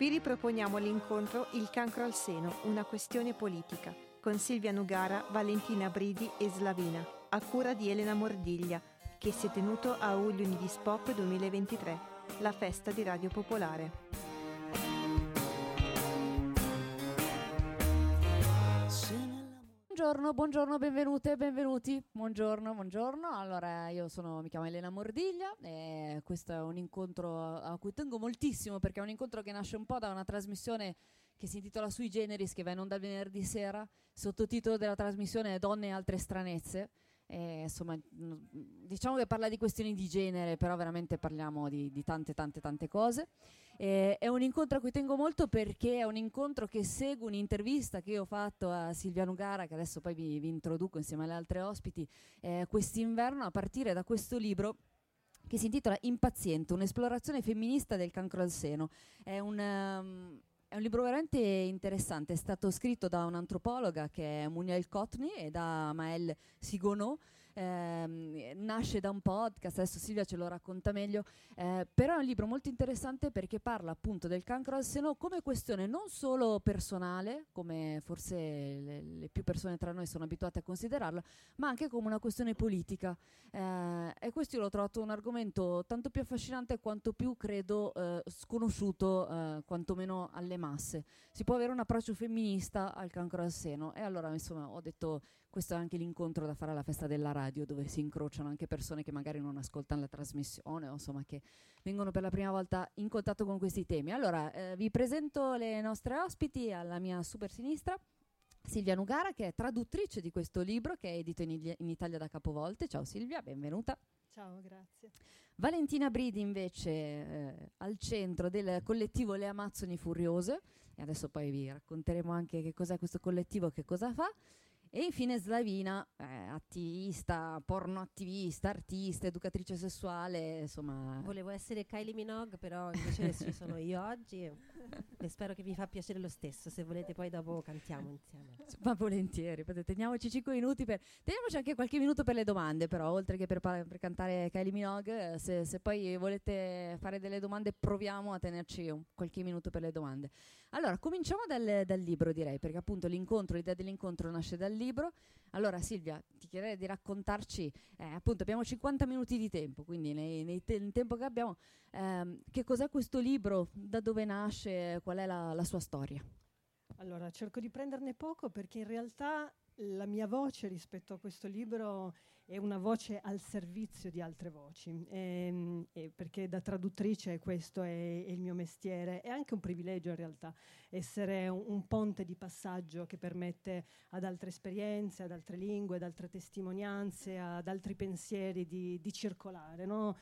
Vi riproponiamo l'incontro Il cancro al seno, una questione politica, con Silvia Nugara, Valentina Bridi e Slavina, a cura di Elena Mordiglia, che si è tenuto a Ugli Unidis Pop 2023, la festa di Radio Popolare. Buongiorno, benvenute e benvenuti. Buongiorno. Allora, mi chiamo Elena Mordiglia e questo è un incontro a cui tengo moltissimo, perché è un incontro che nasce un po' da una trasmissione che si intitola Sui Generis, che va in onda il venerdì sera. Il sottotitolo della trasmissione è Donne e altre stranezze. E, insomma, diciamo che parla di questioni di genere, però veramente parliamo di tante cose. È un incontro a cui tengo molto, perché è un incontro che segue un'intervista che io ho fatto a Silvia Nugara, che adesso poi vi introduco insieme alle altre ospiti, quest'inverno, a partire da questo libro che si intitola Impaziente, un'esplorazione femminista del cancro al seno. È un libro veramente interessante, è stato scritto da un'antropologa che è Munia El Kotni e da Maëlle Sigonneau. Nasce da un podcast, adesso Silvia ce lo racconta meglio, però è un libro molto interessante perché parla appunto del cancro al seno come questione non solo personale, come forse le più persone tra noi sono abituate a considerarla, ma anche come una questione politica, e questo io l'ho trovato un argomento tanto più affascinante quanto più, credo, sconosciuto, quantomeno alle masse. Si può avere un approccio femminista al cancro al seno, e allora insomma ho detto, questo è anche l'incontro da fare alla festa della radio, dove si incrociano anche persone che magari non ascoltano la trasmissione o insomma che vengono per la prima volta in contatto con questi temi. Allora, vi presento le nostre ospiti. Alla mia super sinistra Silvia Nugara, che è traduttrice di questo libro, che è edito in Italia da Capovolte. Ciao Silvia, benvenuta. Ciao, grazie. Valentina Bridi invece, al centro del collettivo Le Amazzoni Furiose, e adesso poi vi racconteremo anche che cos'è questo collettivo, che cosa fa. E infine Slavina, attivista, pornoattivista, artista, educatrice sessuale, insomma. Volevo essere Kylie Minogue, però invece ci sono io oggi e spero che vi fa piacere lo stesso. Se volete poi dopo cantiamo insieme. Ma volentieri, teniamoci 5 minuti teniamoci anche qualche minuto per le domande, però, oltre che per cantare Kylie Minogue, se poi volete fare delle domande proviamo a tenerci qualche minuto per le domande. Allora, cominciamo dal libro, direi, perché appunto l'idea dell'incontro nasce dal libro. Allora Silvia, ti chiederei di raccontarci, appunto abbiamo 50 minuti di tempo, quindi nel tempo che abbiamo, che cos'è questo libro, da dove nasce, qual è la sua storia? Allora, cerco di prenderne poco, perché in realtà la mia voce rispetto a questo libro è una voce al servizio di altre voci, perché da traduttrice questo è il mio mestiere. È anche un privilegio in realtà essere un ponte di passaggio che permette ad altre esperienze, ad altre lingue, ad altre testimonianze, ad altri pensieri di circolare, no?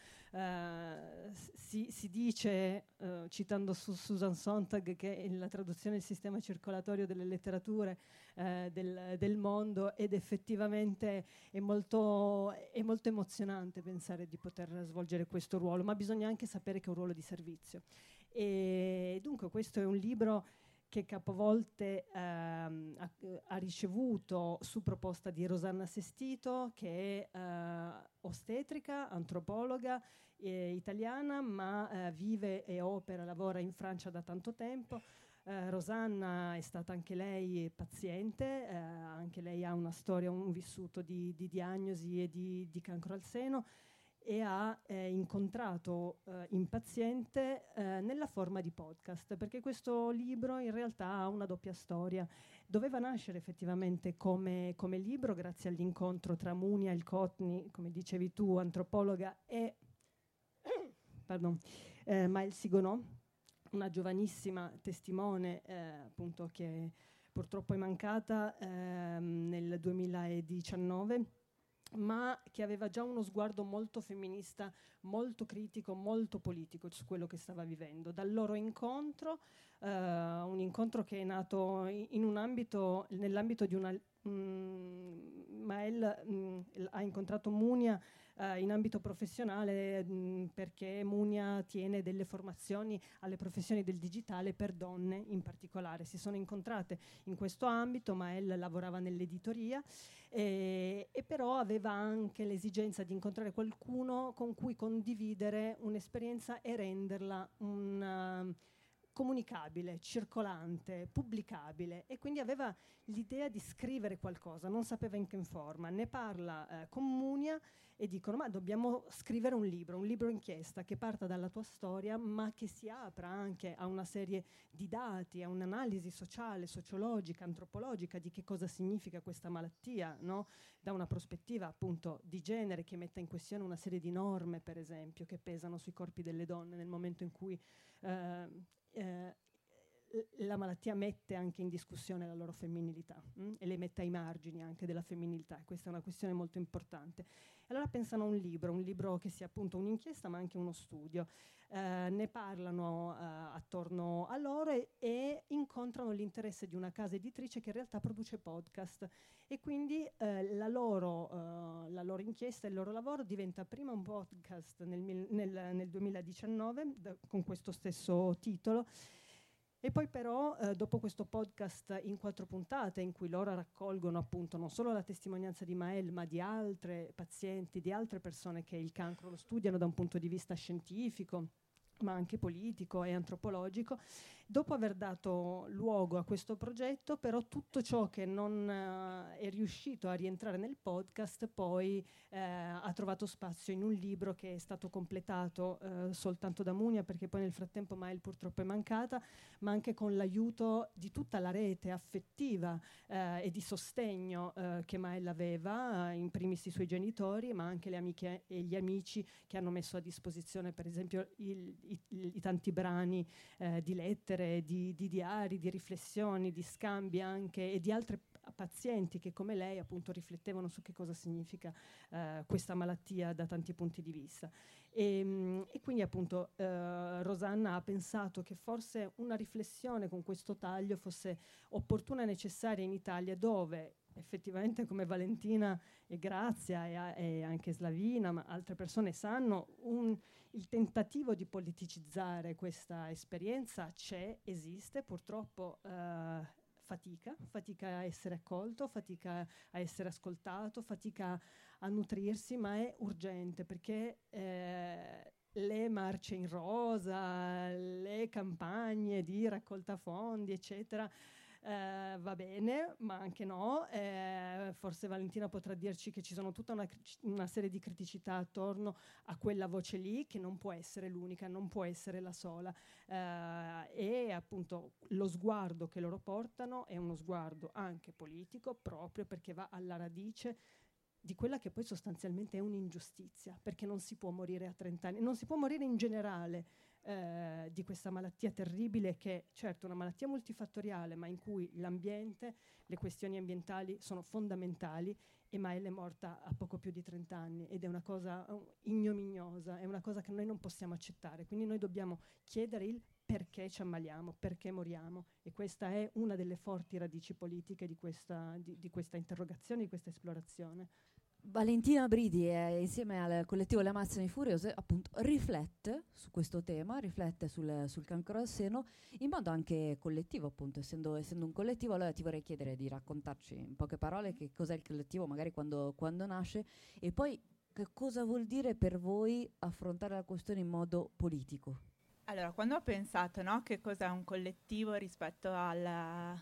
Si dice, citando Susan Sontag, che la traduzione è il sistema circolatorio delle letterature del mondo, ed effettivamente è molto emozionante pensare di poter svolgere questo ruolo, ma bisogna anche sapere che è un ruolo di servizio. E dunque questo è un libro che Capovolte ha ricevuto su proposta di Rosanna Sestito, che è ostetrica, antropologa italiana, ma vive e lavora in Francia da tanto tempo. Rosanna è stata anche lei paziente, anche lei ha una storia, un vissuto di diagnosi e di cancro al seno, e ha incontrato Impaziente nella forma di podcast, perché questo libro in realtà ha una doppia storia. Doveva nascere effettivamente come libro grazie all'incontro tra Munia El Kotni, come dicevi tu, antropologa, e Maëlle Sigonneau, una giovanissima testimone appunto che purtroppo è mancata nel 2019, ma che aveva già uno sguardo molto femminista, molto critico, molto politico su quello che stava vivendo. Dal loro incontro, un incontro che è nato nell'ambito di una... Maëlle ha incontrato Munia in ambito professionale, perché Munia tiene delle formazioni alle professioni del digitale per donne in particolare. Si sono incontrate in questo ambito. Maëlle lavorava nell'editoria e però aveva anche l'esigenza di incontrare qualcuno con cui condividere un'esperienza e renderla comunicabile, circolante, pubblicabile, e quindi aveva l'idea di scrivere qualcosa, non sapeva in che forma. Ne parla con Munia e dicono: ma dobbiamo scrivere un libro inchiesta che parta dalla tua storia, ma che si apra anche a una serie di dati, a un'analisi sociale, sociologica, antropologica di che cosa significa questa malattia, no? Da una prospettiva appunto di genere, che metta in questione una serie di norme, per esempio, che pesano sui corpi delle donne nel momento in cui la malattia mette anche in discussione la loro femminilità, e le mette ai margini anche della femminilità, e questa è una questione molto importante. Allora pensano a un libro che sia appunto un'inchiesta ma anche uno studio. Ne parlano attorno a loro e incontrano l'interesse di una casa editrice che in realtà produce podcast, e quindi la loro inchiesta, il loro lavoro diventa prima un podcast nel 2019 con questo stesso titolo. E poi però dopo questo podcast in 4 puntate, in cui loro raccolgono appunto non solo la testimonianza di Maëlle, ma di altre pazienti, di altre persone che il cancro lo studiano da un punto di vista scientifico, ma anche politico e antropologico, dopo aver dato luogo a questo progetto, però tutto ciò che non è riuscito a rientrare nel podcast poi ha trovato spazio in un libro che è stato completato soltanto da Munia, perché poi nel frattempo Maëlle purtroppo è mancata, ma anche con l'aiuto di tutta la rete affettiva e di sostegno che Maëlle aveva, in primis i suoi genitori, ma anche le amiche e gli amici che hanno messo a disposizione per esempio i tanti brani di lettere, di diari, di riflessioni, di scambi anche, e di altre pazienti che come lei appunto riflettevano su che cosa significa questa malattia da tanti punti di vista. E quindi appunto Rosanna ha pensato che forse una riflessione con questo taglio fosse opportuna e necessaria in Italia, dove effettivamente, come Valentina e Grazia e anche Slavina, ma altre persone sanno, il tentativo di politicizzare questa esperienza esiste, purtroppo fatica a essere accolto, fatica a essere ascoltato, fatica a nutrirsi, ma è urgente, perché le marce in rosa, le campagne di raccolta fondi, eccetera, va bene, ma anche no. Forse Valentina potrà dirci che ci sono tutta una serie di criticità attorno a quella voce lì, che non può essere l'unica, non può essere la sola, e appunto lo sguardo che loro portano è uno sguardo anche politico, proprio perché va alla radice di quella che poi sostanzialmente è un'ingiustizia, perché non si può morire a 30 anni, non si può morire in generale di questa malattia terribile, che certo è una malattia multifattoriale, ma in cui l'ambiente, le questioni ambientali sono fondamentali, e Maëlle è morta a poco più di 30 anni ed è una cosa ignominiosa, è una cosa che noi non possiamo accettare. Quindi noi dobbiamo chiedere il perché ci ammaliamo, perché moriamo, e questa è una delle forti radici politiche di questa interrogazione, di questa esplorazione. Valentina Bridi, insieme al collettivo Le Amazzoni Furiose, appunto riflette su questo tema, riflette sul cancro al seno in modo anche collettivo, appunto, essendo un collettivo. Allora ti vorrei chiedere di raccontarci in poche parole che cos'è il collettivo, magari quando nasce, e poi che cosa vuol dire per voi affrontare la questione in modo politico. Allora, quando ho pensato, no, che cos'è un collettivo rispetto al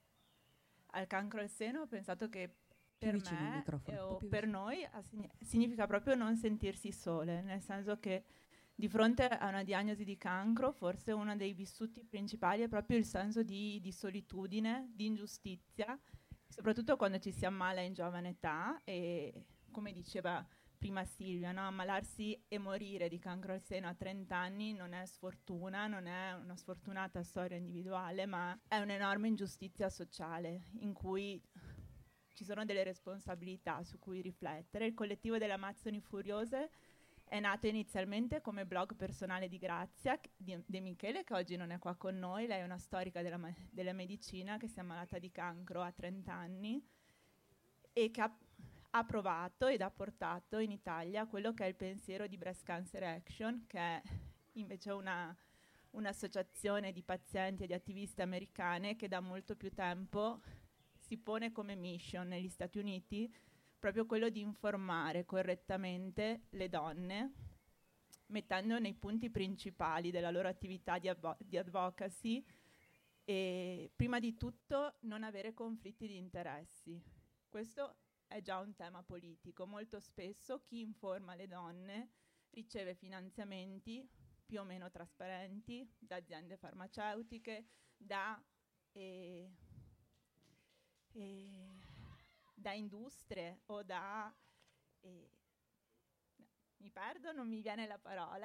cancro al seno, ho pensato che per me o per noi significa proprio non sentirsi sole, nel senso che di fronte a una diagnosi di cancro forse uno dei vissuti principali è proprio il senso di solitudine, di ingiustizia, soprattutto quando ci si ammala in giovane età, e come diceva prima Silvia, no? Ammalarsi e morire di cancro al seno a 30 anni non è sfortuna, non è una sfortunata storia individuale, ma è un'enorme ingiustizia sociale in cui ci sono delle responsabilità su cui riflettere. Il collettivo delle Amazzoni Furiose è nato inizialmente come blog personale di Grazia, De Michele, che oggi non è qua con noi. Lei è una storica della medicina che si è ammalata di cancro a 30 anni e che ha provato ed ha portato in Italia quello che è il pensiero di Breast Cancer Action, che è invece un'associazione di pazienti e di attiviste americane che da molto più tempo si pone come mission negli Stati Uniti proprio quello di informare correttamente le donne mettendo nei punti principali della loro attività di advocacy e prima di tutto non avere conflitti di interessi. Questo è già un tema politico. Molto spesso chi informa le donne riceve finanziamenti più o meno trasparenti da aziende farmaceutiche, da industrie o da... mi perdo, non mi viene la parola.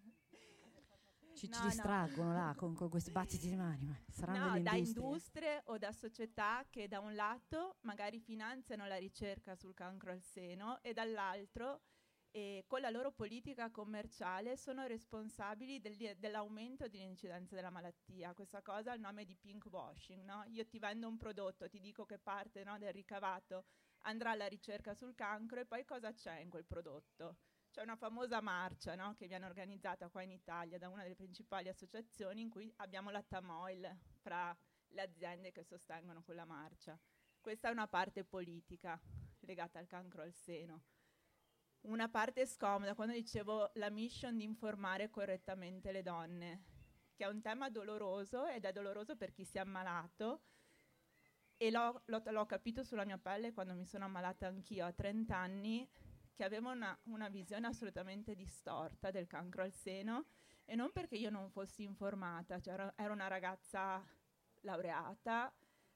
Ci distraggono là con questi battiti di mani. Saranno delle da industrie o da società che da un lato magari finanziano la ricerca sul cancro al seno e dall'altro con la loro politica commerciale sono responsabili dell'aumento dell'incidenza della malattia. Questa cosa ha il nome di pink washing, no? Io ti vendo un prodotto, ti dico che parte, no, del ricavato andrà alla ricerca sul cancro e poi cosa c'è in quel prodotto? C'è una famosa marcia, no, che viene organizzata qua in Italia da una delle principali associazioni in cui abbiamo la Tamoil fra le aziende che sostengono quella marcia. Questa è una parte politica legata al cancro al seno. Una parte scomoda, quando dicevo la mission di informare correttamente le donne, che è un tema doloroso ed è doloroso per chi si è ammalato e l'ho capito sulla mia pelle quando mi sono ammalata anch'io a 30 anni, che avevo una visione assolutamente distorta del cancro al seno e non perché io non fossi informata, cioè ero una ragazza laureata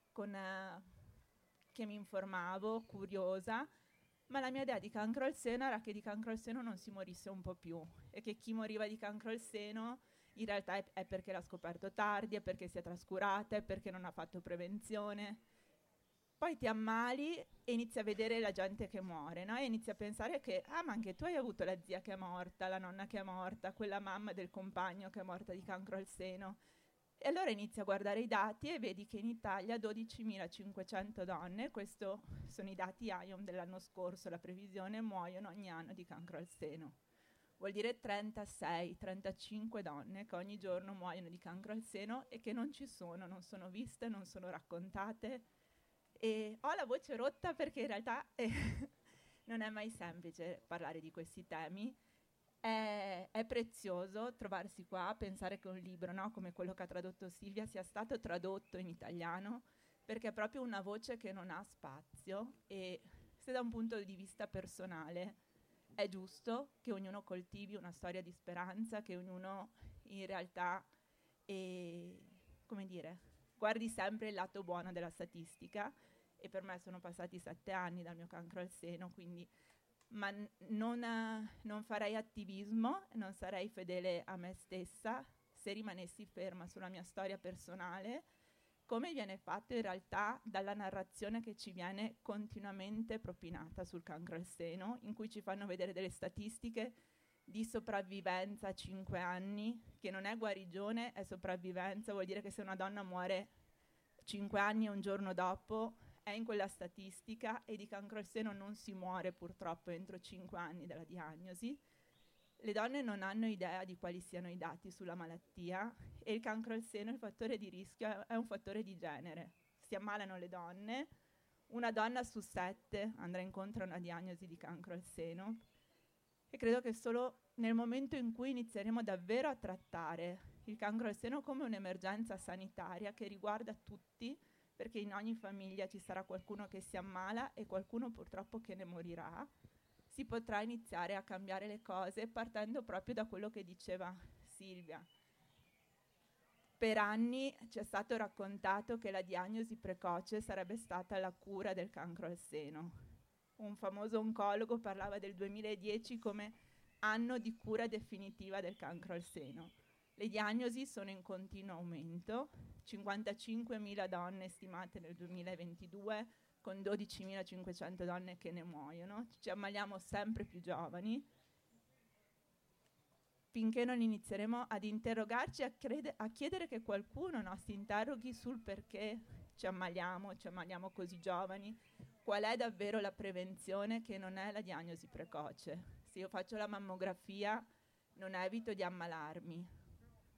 che mi informavo, curiosa, ma la mia idea di cancro al seno era che di cancro al seno non si morisse un po' più e che chi moriva di cancro al seno in realtà è perché l'ha scoperto tardi, è perché si è trascurata, è perché non ha fatto prevenzione. Poi ti ammali e inizi a vedere la gente che muore, no? E inizi a pensare che, ma anche tu hai avuto la zia che è morta, la nonna che è morta, quella mamma del compagno che è morta di cancro al seno. E allora inizi a guardare i dati e vedi che in Italia 12.500 donne, questi sono i dati IOM dell'anno scorso, la previsione, muoiono ogni anno di cancro al seno. Vuol dire 36-35 donne che ogni giorno muoiono di cancro al seno e che non ci sono, non sono viste, non sono raccontate. E ho la voce rotta perché in realtà non è mai semplice parlare di questi temi. È prezioso trovarsi qua, pensare che un libro, no, come quello che ha tradotto Silvia sia stato tradotto in italiano, perché è proprio una voce che non ha spazio e se da un punto di vista personale è giusto che ognuno coltivi una storia di speranza, che ognuno in realtà guardi sempre il lato buono della statistica e per me sono passati 7 anni dal mio cancro al seno, quindi non farei attivismo, non sarei fedele a me stessa se rimanessi ferma sulla mia storia personale, come viene fatto in realtà dalla narrazione che ci viene continuamente propinata sul cancro al seno, in cui ci fanno vedere delle statistiche di sopravvivenza a 5 anni, che non è guarigione, è sopravvivenza, vuol dire che se una donna muore 5 anni e un giorno dopo è in quella statistica e di cancro al seno non si muore purtroppo entro 5 anni dalla diagnosi. Le donne non hanno idea di quali siano i dati sulla malattia e il cancro al seno, il fattore di rischio, è un fattore di genere. Si ammalano le donne, una donna su 7 andrà incontro a una diagnosi di cancro al seno e credo che solo nel momento in cui inizieremo davvero a trattare il cancro al seno come un'emergenza sanitaria che riguarda tutti, perché in ogni famiglia ci sarà qualcuno che si ammala e qualcuno purtroppo che ne morirà, si potrà iniziare a cambiare le cose partendo proprio da quello che diceva Silvia. Per anni ci è stato raccontato che la diagnosi precoce sarebbe stata la cura del cancro al seno. Un famoso oncologo parlava del 2010 come anno di cura definitiva del cancro al seno. Le diagnosi sono in continuo aumento, 55.000 donne stimate nel 2022, con 12.500 donne che ne muoiono. Ci ammaliamo sempre più giovani. Finché non inizieremo ad interrogarci, a chiedere che qualcuno si interroghi sul perché ci ammaliamo così giovani, qual è davvero la prevenzione che non è la diagnosi precoce. Se io faccio la mammografia non evito di ammalarmi.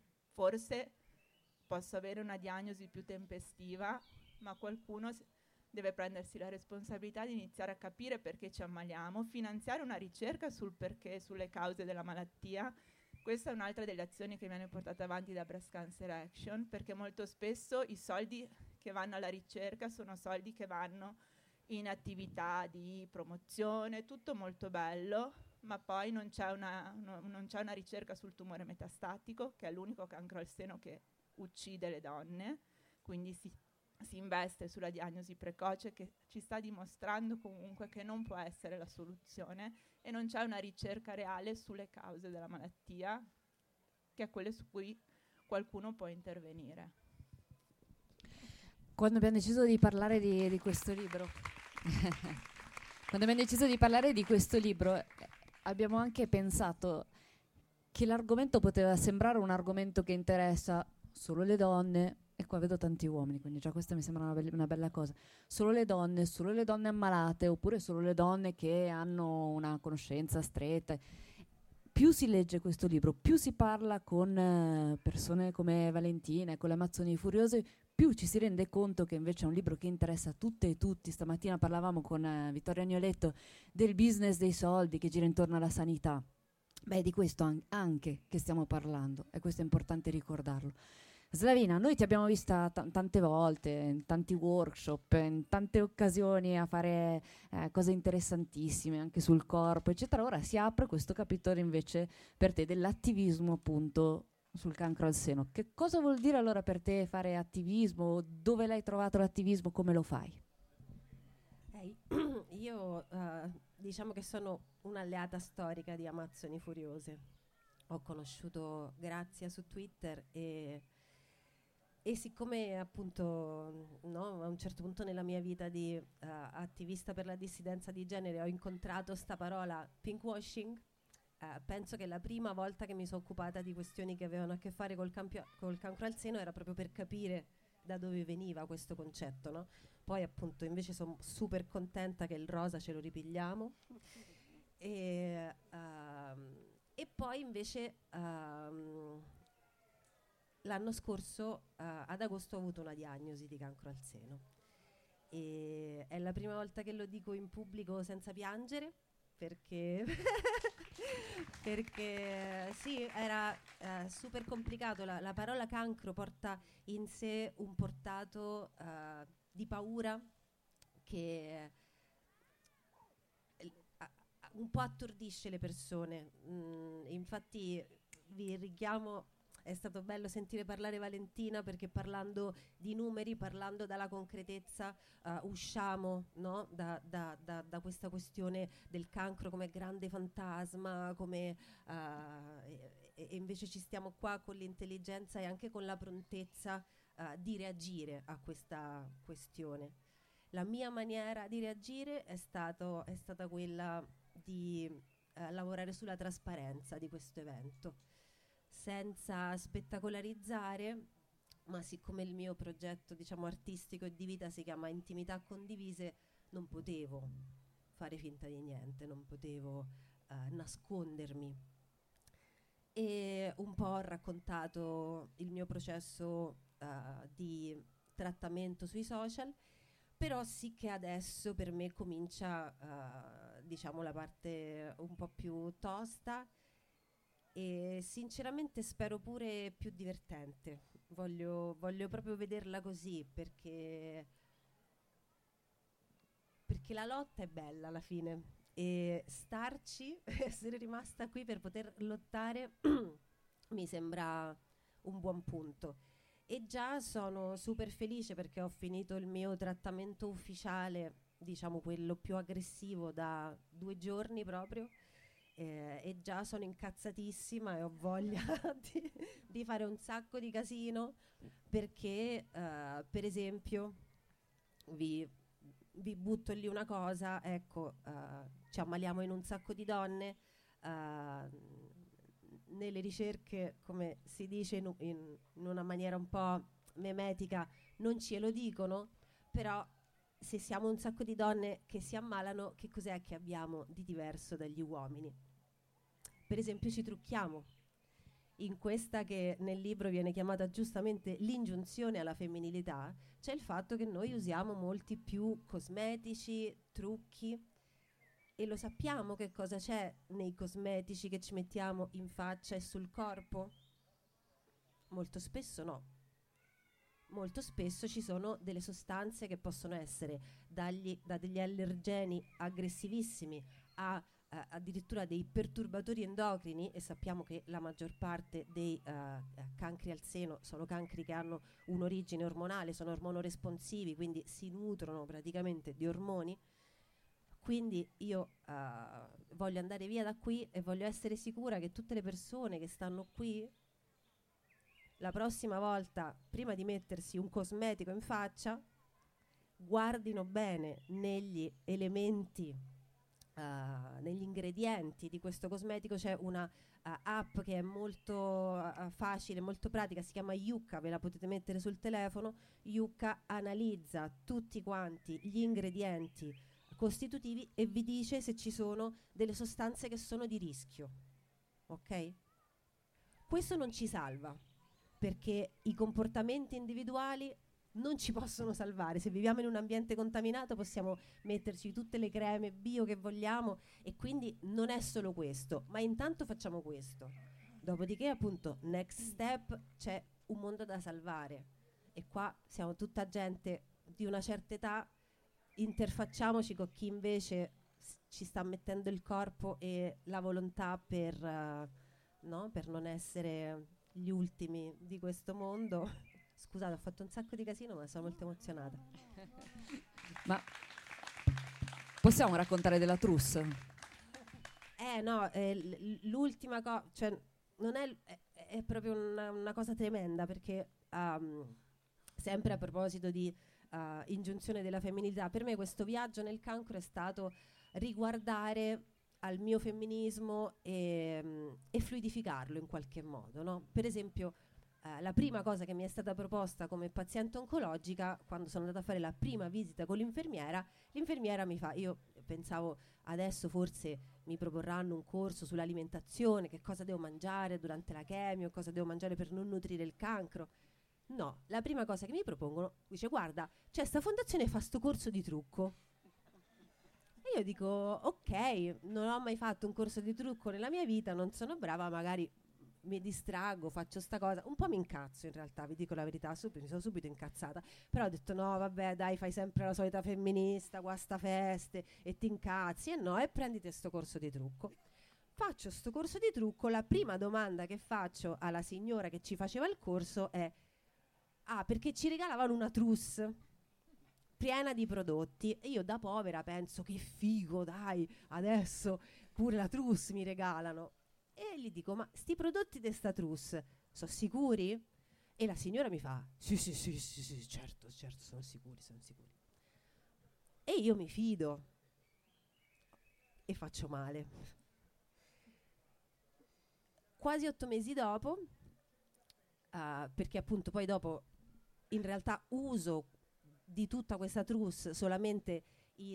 Forse posso avere una diagnosi più tempestiva, ma qualcuno deve prendersi la responsabilità di iniziare a capire perché ci ammaliamo, finanziare una ricerca sul perché, sulle cause della malattia. Questa è un'altra delle azioni che viene portata avanti da Breast Cancer Action, perché molto spesso i soldi che vanno alla ricerca sono soldi che vanno in attività di promozione, tutto molto bello, ma poi non c'è una ricerca sul tumore metastatico, che è l'unico cancro al seno che uccide le donne, quindi si investe sulla diagnosi precoce, che ci sta dimostrando comunque che non può essere la soluzione, e non c'è una ricerca reale sulle cause della malattia, che è quelle su cui qualcuno può intervenire. Quando abbiamo deciso di parlare di questo libro abbiamo anche pensato che l'argomento poteva sembrare un argomento che interessa solo le donne, e qua vedo tanti uomini, quindi già questa mi sembra una bella cosa, solo le donne ammalate, oppure solo le donne che hanno una conoscenza stretta. Più si legge questo libro, più si parla con persone come Valentina e con le Amazzoni Furiose, più ci si rende conto che invece è un libro che interessa tutte e tutti. Stamattina parlavamo con Vittorio Agnoletto del business dei soldi che gira intorno alla sanità. Beh, di questo anche che stiamo parlando, e questo è importante ricordarlo. Slavina, noi ti abbiamo vista tante volte, in tanti workshop, in tante occasioni a fare cose interessantissime anche sul corpo, eccetera. Ora si apre questo capitolo invece per te dell'attivismo, appunto, sul cancro al seno. Che cosa vuol dire allora per te fare attivismo? Dove l'hai trovato l'attivismo? Come lo fai? Io diciamo che sono un'alleata storica di Amazzoni Furiose. Ho conosciuto Grazia su Twitter e siccome appunto a un certo punto nella mia vita di attivista per la dissidenza di genere ho incontrato sta parola pinkwashing, penso che la prima volta che mi sono occupata di questioni che avevano a che fare col cancro al seno era proprio per capire da dove veniva questo concetto, no? Poi appunto invece sono super contenta che il rosa ce lo ripigliamo e poi invece l'anno scorso ad agosto ho avuto una diagnosi di cancro al seno e è la prima volta che lo dico in pubblico senza piangere, perché perché sì, era super complicato. La parola cancro porta in sé un portato di paura che un po' attordisce le persone. Infatti vi richiamo, è stato bello sentire parlare Valentina, perché parlando di numeri, parlando dalla concretezza, usciamo, no, da questa questione del cancro come grande fantasma, come e invece ci stiamo qua con l'intelligenza e anche con la prontezza di reagire a questa questione. La mia maniera di reagire è stata quella di lavorare sulla trasparenza di questo evento, senza spettacolarizzare, ma siccome il mio progetto, diciamo, artistico e di vita si chiama Intimità Condivise, non potevo fare finta di niente, non potevo nascondermi. E un po' ho raccontato il mio processo di trattamento sui social, però sì che adesso per me comincia diciamo la parte un po' più tosta e sinceramente spero pure più divertente. Voglio proprio vederla così, perché la lotta è bella alla fine e starci, essere rimasta qui per poter lottare mi sembra un buon punto. E già sono super felice perché ho finito il mio trattamento ufficiale, diciamo quello più aggressivo, da 2 giorni proprio, e già sono incazzatissima e ho voglia di fare un sacco di casino, perché per esempio vi butto lì una cosa, ecco, ci ammaliamo in un sacco di donne, nelle ricerche, come si dice in una maniera un po' memetica, non ce lo dicono, però se siamo un sacco di donne che si ammalano, che cos'è che abbiamo di diverso dagli uomini? Per esempio ci trucchiamo in questa che nel libro viene chiamata giustamente l'ingiunzione alla femminilità, c'è il fatto che noi usiamo molti più cosmetici, trucchi, e lo sappiamo che cosa c'è nei cosmetici che ci mettiamo in faccia e sul corpo? Molto spesso no. Molto spesso ci sono delle sostanze che possono essere da degli allergeni aggressivissimi a addirittura dei perturbatori endocrini, e sappiamo che la maggior parte dei cancri al seno sono cancri che hanno un'origine ormonale, sono ormonoresponsivi, quindi si nutrono praticamente di ormoni. Quindi io voglio andare via da qui e voglio essere sicura che tutte le persone che stanno qui la prossima volta, prima di mettersi un cosmetico in faccia, guardino bene negli elementi, negli ingredienti di questo cosmetico. C'è una app che è molto facile, molto pratica, si chiama Yucca, ve la potete mettere sul telefono. Yucca analizza tutti quanti gli ingredienti costitutivi e vi dice se ci sono delle sostanze che sono di rischio. Ok? Questo non ci salva, perché i comportamenti individuali non ci possono salvare. Se viviamo in un ambiente contaminato possiamo metterci tutte le creme bio che vogliamo, e quindi non è solo questo, ma intanto facciamo questo. Dopodiché, appunto, next step, c'è un mondo da salvare, e qua siamo tutta gente di una certa età, interfacciamoci con chi invece ci sta mettendo il corpo e la volontà per non essere gli ultimi di questo mondo. Scusate, ho fatto un sacco di casino, ma sono molto emozionata. Ma possiamo raccontare della trousse? No, l'ultima cosa, cioè non è proprio una cosa tremenda, perché sempre a proposito di ingiunzione della femminilità, per me questo viaggio nel cancro è stato riguardare al mio femminismo e fluidificarlo in qualche modo, no? Per esempio, la prima cosa che mi è stata proposta come paziente oncologica, quando sono andata a fare la prima visita con l'infermiera mi fa, io pensavo adesso forse mi proporranno un corso sull'alimentazione, che cosa devo mangiare durante la chemio, cosa devo mangiare per non nutrire il cancro. No, la prima cosa che mi propongono, dice: guarda, c'è sta fondazione, fa sto corso di trucco. E io dico: ok, non ho mai fatto un corso di trucco nella mia vita, non sono brava, magari mi distraggo, faccio sta cosa. Un po' mi incazzo, in realtà, vi dico la verità, mi sono subito incazzata. Però ho detto: no, vabbè, dai, fai sempre la solita femminista, qua sta feste, e ti incazzi, e no, e prenditi sto corso di trucco. Faccio sto corso di trucco, la prima domanda che faccio alla signora che ci faceva il corso è: perché ci regalavano una trousse piena di prodotti, e io da povera penso: che figo, dai, adesso pure la trousse mi regalano. E gli dico: ma sti prodotti di sta trousse sono sicuri? E la signora mi fa: sì, certo, sono sicuri. E io mi fido e faccio male. Quasi 8 mesi dopo, perché appunto poi dopo in realtà uso di tutta questa trousse solamente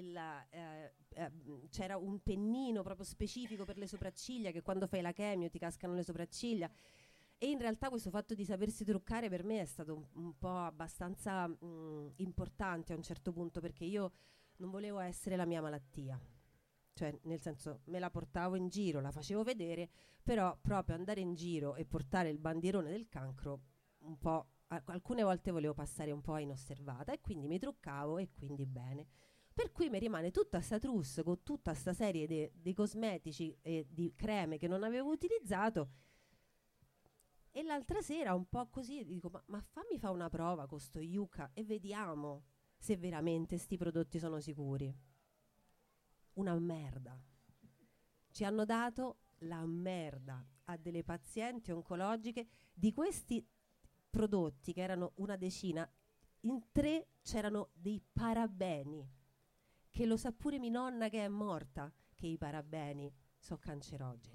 c'era un pennino proprio specifico per le sopracciglia, che quando fai la chemio ti cascano le sopracciglia, e in realtà questo fatto di sapersi truccare per me è stato un po' abbastanza importante a un certo punto, perché io non volevo essere la mia malattia, cioè nel senso me la portavo in giro, la facevo vedere, però proprio andare in giro e portare il bandierone del cancro un po', alcune volte volevo passare un po' inosservata, e quindi mi truccavo, e quindi bene. Per cui mi rimane tutta sta trousse con tutta sta serie di cosmetici e di creme che non avevo utilizzato, e l'altra sera un po' così dico: ma fammi fa una prova con sto Yucca e vediamo se veramente sti prodotti sono sicuri. Una merda. Ci hanno dato la merda a delle pazienti oncologiche di questi prodotti, che erano una decina. In 3 c'erano dei parabeni, che lo sa pure mia nonna che è morta, che i parabeni sono cancerogeni.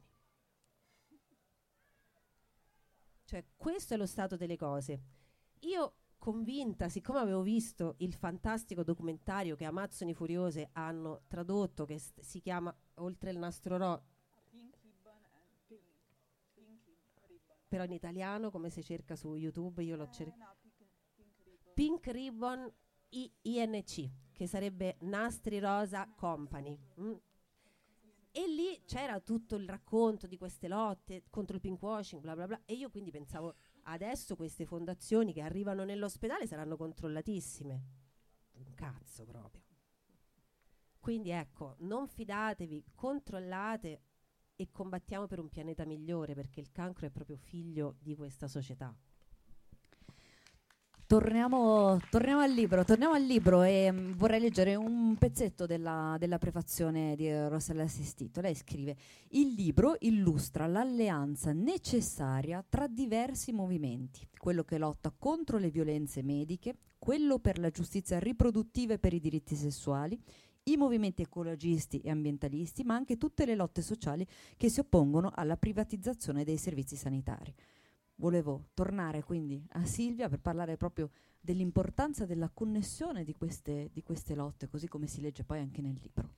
Cioè, questo è lo stato delle cose. Io, convinta, siccome avevo visto il fantastico documentario che Amazzoni Furiose hanno tradotto, che si chiama Oltre il nastro però in italiano come si cerca su YouTube? Io l'ho cercato. Pink Ribbon INC, che sarebbe Nastri Rosa Company. E lì c'era tutto il racconto di queste lotte contro il pinkwashing, bla bla bla, e io quindi pensavo, adesso queste fondazioni che arrivano nell'ospedale saranno controllatissime. Un cazzo proprio. Quindi ecco, non fidatevi, controllate e combattiamo per un pianeta migliore, perché il cancro è proprio figlio di questa società. Torniamo al libro e vorrei leggere un pezzetto della prefazione di Rossella Assistito. Lei scrive: il libro illustra l'alleanza necessaria tra diversi movimenti, quello che lotta contro le violenze mediche, quello per la giustizia riproduttiva e per i diritti sessuali, i movimenti ecologisti e ambientalisti, ma anche tutte le lotte sociali che si oppongono alla privatizzazione dei servizi sanitari. Volevo tornare quindi a Silvia per parlare proprio dell'importanza della connessione di queste lotte, così come si legge poi anche nel libro.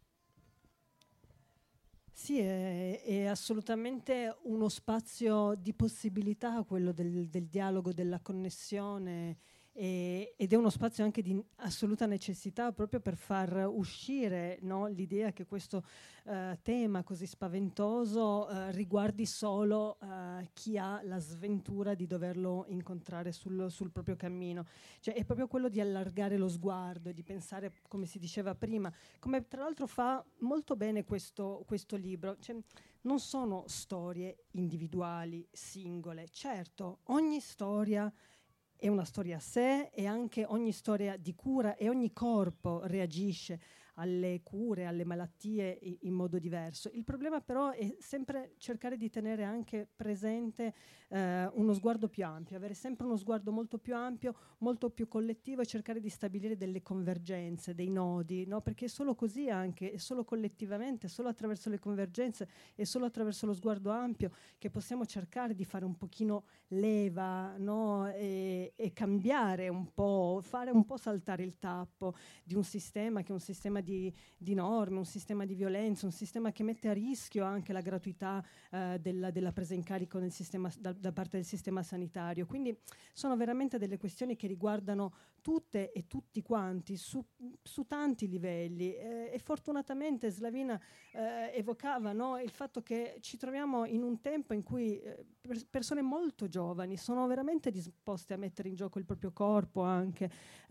Sì, è assolutamente uno spazio di possibilità, quello del dialogo, della connessione, ed è uno spazio anche di assoluta necessità, proprio per far uscire, no, l'idea che questo tema così spaventoso riguardi solo chi ha la sventura di doverlo incontrare sul proprio cammino. Cioè, è proprio quello di allargare lo sguardo e di pensare, come si diceva prima, come tra l'altro fa molto bene questo libro. Cioè, non sono storie individuali, singole. Certo, ogni storia è una storia a sé, e anche ogni storia di cura, e ogni corpo reagisce alle cure, alle malattie in modo diverso. Il problema però è sempre cercare di tenere anche presente uno sguardo più ampio, avere sempre uno sguardo molto più ampio, molto più collettivo, e cercare di stabilire delle convergenze, dei nodi, no? Perché è solo così, anche, è solo collettivamente, solo attraverso le convergenze e solo attraverso lo sguardo ampio che possiamo cercare di fare un pochino leva, no? E cambiare un po', fare un po' saltare il tappo di un sistema che è un sistema di norme, un sistema di violenza, un sistema che mette a rischio anche la gratuità della presa in carico nel sistema, da parte del sistema sanitario. Quindi sono veramente delle questioni che riguardano tutte e tutti quanti su tanti livelli, e fortunatamente Slavina evocava, no, il fatto che ci troviamo in un tempo in cui persone molto giovani sono veramente disposte a mettere in gioco il proprio corpo anche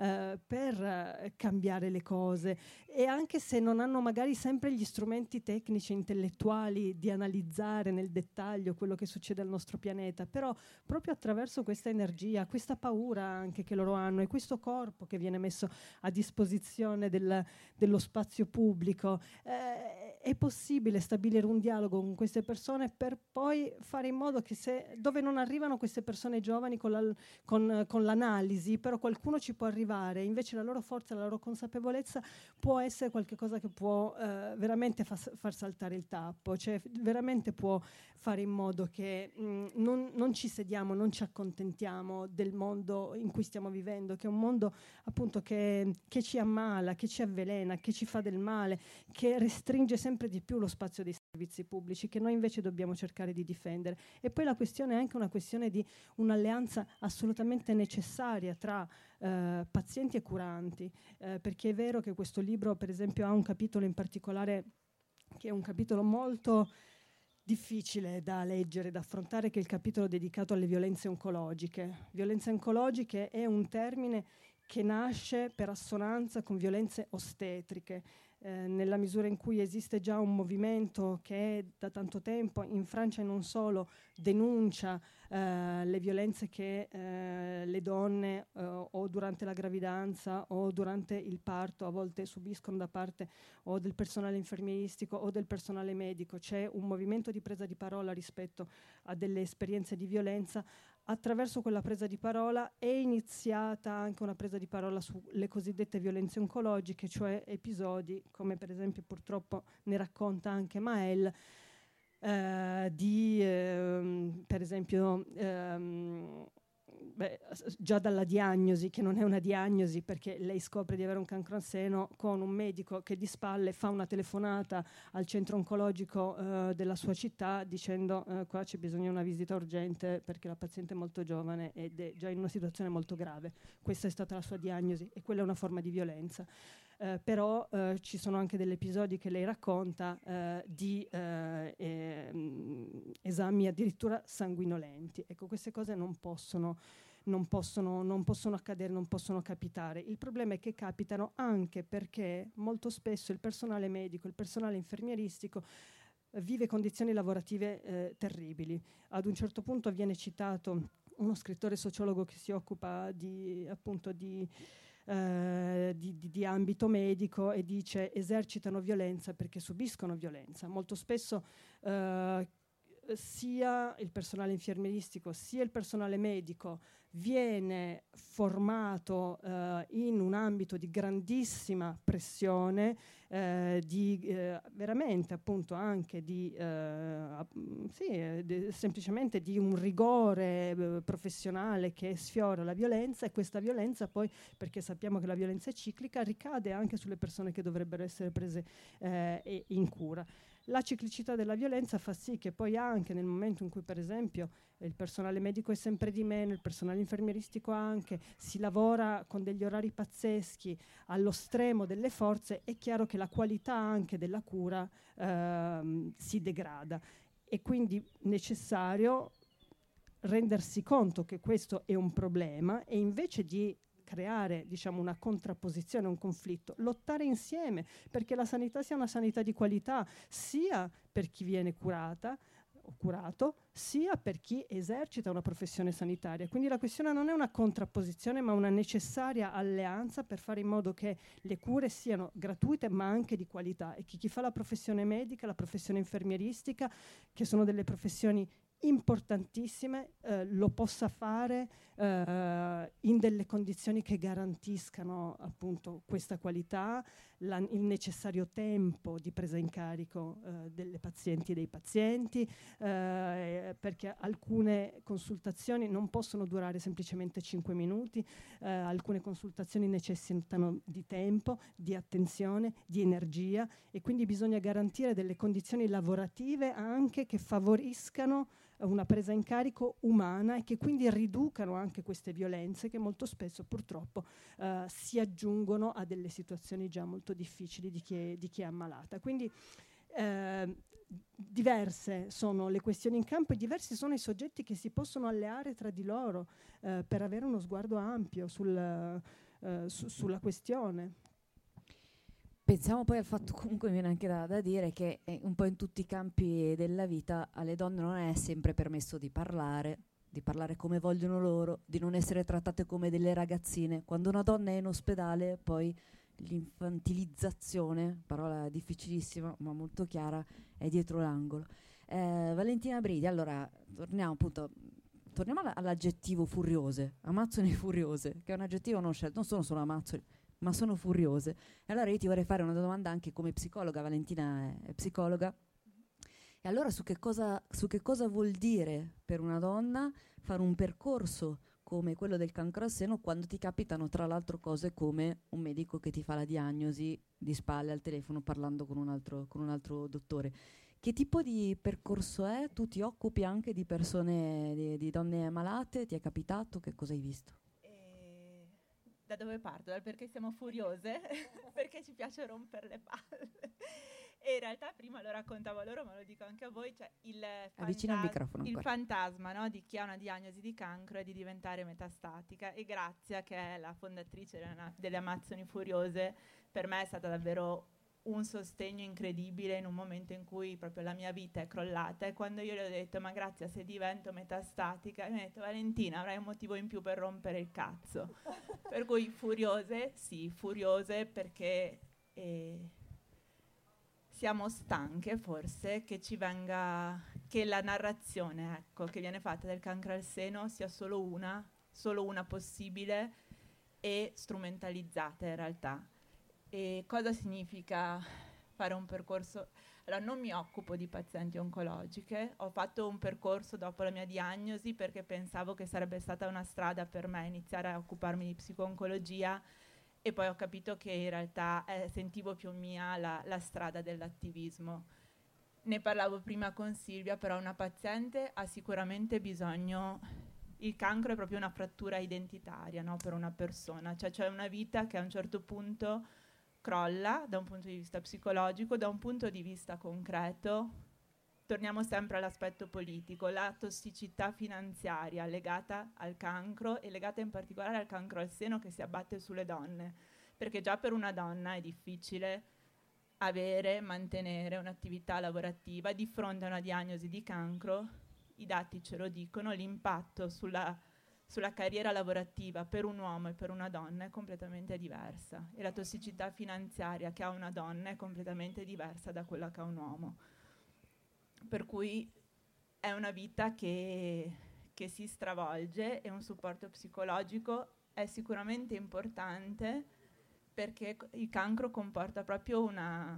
per cambiare le cose, e anche se non hanno magari sempre gli strumenti tecnici e intellettuali di analizzare nel dettaglio quello che succede al nostro pianeta, però proprio attraverso questa energia, questa paura anche che loro hanno, e questo corpo che viene messo a disposizione dello spazio pubblico, è possibile stabilire un dialogo con queste persone, per poi fare in modo che, dove non arrivano queste persone giovani con l'analisi, però qualcuno ci può arrivare, invece la loro forza, la loro consapevolezza può essere qualcosa che può veramente far saltare il tappo, cioè veramente può fare in modo che non ci sediamo, non ci accontentiamo del mondo in cui stiamo vivendo, che è un mondo appunto che ci ammala, che ci avvelena, che ci fa del male, che restringe sempre di più lo spazio dei servizi pubblici, che noi invece dobbiamo cercare di difendere. E poi la questione è anche una questione di un'alleanza assolutamente necessaria tra pazienti e curanti, perché è vero che questo libro, per esempio, ha un capitolo in particolare che è un capitolo molto difficile da leggere, da affrontare, che è il capitolo dedicato alle violenze oncologiche. Violenze oncologiche è un termine che nasce per assonanza con violenze ostetriche, nella misura in cui esiste già un movimento che da tanto tempo in Francia e non solo denuncia le violenze che le donne o durante la gravidanza o durante il parto a volte subiscono da parte o del personale infermieristico o del personale medico. C'è un movimento di presa di parola rispetto a delle esperienze di violenza. Attraverso quella presa di parola è iniziata anche una presa di parola sulle cosiddette violenze oncologiche, cioè episodi, come per esempio purtroppo ne racconta anche Maëlle, per esempio già dalla diagnosi, che non è una diagnosi perché lei scopre di avere un cancro al seno con un medico che di spalle fa una telefonata al centro oncologico della sua città dicendo qua c'è bisogno di una visita urgente perché la paziente è molto giovane ed è già in una situazione molto grave. Questa è stata la sua diagnosi e quella è una forma di violenza. Però ci sono anche degli episodi che lei racconta di esami addirittura sanguinolenti. Ecco, queste cose non possono accadere, non possono capitare. Il problema è che capitano anche perché molto spesso il personale medico, il personale infermieristico vive condizioni lavorative terribili. Ad un certo punto viene citato uno scrittore sociologo che si occupa di ambito medico e dice esercitano violenza perché subiscono violenza. Molto spesso sia il personale infermieristico sia il personale medico viene formato in un ambito di grandissima pressione, veramente appunto anche semplicemente di un rigore professionale che sfiora la violenza, e questa violenza poi, perché sappiamo che la violenza è ciclica, ricade anche sulle persone che dovrebbero essere prese in cura. La ciclicità della violenza fa sì che poi anche nel momento in cui per esempio il personale medico è sempre di meno, il personale infermieristico anche, si lavora con degli orari pazzeschi allo stremo delle forze, è chiaro che la qualità anche della cura si degrada. È quindi necessario rendersi conto che questo è un problema e invece di creare, diciamo, una contrapposizione, un conflitto, lottare insieme perché la sanità sia una sanità di qualità sia per chi viene curata o curato, sia per chi esercita una professione sanitaria. Quindi la questione non è una contrapposizione, ma una necessaria alleanza per fare in modo che le cure siano gratuite ma anche di qualità, e che chi fa la professione medica, la professione infermieristica, che sono delle professioni importantissime, lo possa fare in delle condizioni che garantiscano appunto questa qualità, il necessario tempo di presa in carico delle pazienti e dei pazienti, perché alcune consultazioni non possono durare semplicemente 5 minuti, alcune consultazioni necessitano di tempo, di attenzione, di energia, e quindi bisogna garantire delle condizioni lavorative anche che favoriscano una presa in carico umana e che quindi riducano anche queste violenze che molto spesso purtroppo si aggiungono a delle situazioni già molto difficili di chi è ammalata. Quindi diverse sono le questioni in campo e diversi sono i soggetti che si possono alleare tra di loro per avere uno sguardo ampio sulla questione. Pensiamo poi al fatto, comunque mi viene anche da dire che un po' in tutti i campi della vita alle donne non è sempre permesso di parlare come vogliono loro, di non essere trattate come delle ragazzine. Quando una donna è in ospedale poi l'infantilizzazione, parola difficilissima ma molto chiara, è dietro l'angolo. Valentina Bridi, allora torniamo all'aggettivo furiose, amazzoni furiose, che è un aggettivo non scelto, non sono solo amazzoni, ma sono furiose. E allora io ti vorrei fare una domanda anche come psicologa. Valentina è psicologa. E allora su che cosa vuol dire per una donna fare un percorso come quello del cancro al seno quando ti capitano tra l'altro cose come un medico che ti fa la diagnosi di spalle al telefono parlando con un altro dottore? Che tipo di percorso è? Tu ti occupi anche di persone, di donne malate? Ti è capitato? Che cosa hai visto? Da dove parto? Dal perché siamo furiose? Perché ci piace rompere le palle. E in realtà prima lo raccontavo a loro, ma lo dico anche a voi, cioè il fantasma, no, di chi ha una diagnosi di cancro è di diventare metastatica, e Grazia, che è la fondatrice delle Amazzoni Furiose, per me è stata davvero un sostegno incredibile in un momento in cui proprio la mia vita è crollata. E quando io le ho detto ma Grazia, se divento metastatica, mi ha detto Valentina, avrai un motivo in più per rompere il cazzo. Per cui furiose perché siamo stanche forse che la narrazione, ecco, che viene fatta del cancro al seno sia solo una possibile e strumentalizzata in realtà. E cosa significa fare un percorso? Allora, non mi occupo di pazienti oncologiche, ho fatto un percorso dopo la mia diagnosi perché pensavo che sarebbe stata una strada per me iniziare a occuparmi di psico-oncologia, e poi ho capito che in realtà sentivo più mia la strada dell'attivismo. Ne parlavo prima con Silvia, però una paziente ha sicuramente bisogno, il cancro è proprio una frattura identitaria, no, per una persona, cioè c'è una vita che a un certo punto crolla da un punto di vista psicologico, da un punto di vista concreto. Torniamo sempre all'aspetto politico, la tossicità finanziaria legata al cancro e legata in particolare al cancro al seno che si abbatte sulle donne, perché già per una donna è difficile mantenere un'attività lavorativa di fronte a una diagnosi di cancro. I dati ce lo dicono, l'impatto sulla carriera lavorativa per un uomo e per una donna è completamente diversa, e la tossicità finanziaria che ha una donna è completamente diversa da quella che ha un uomo, per cui è una vita che si stravolge, e un supporto psicologico è sicuramente importante, perché il cancro comporta proprio una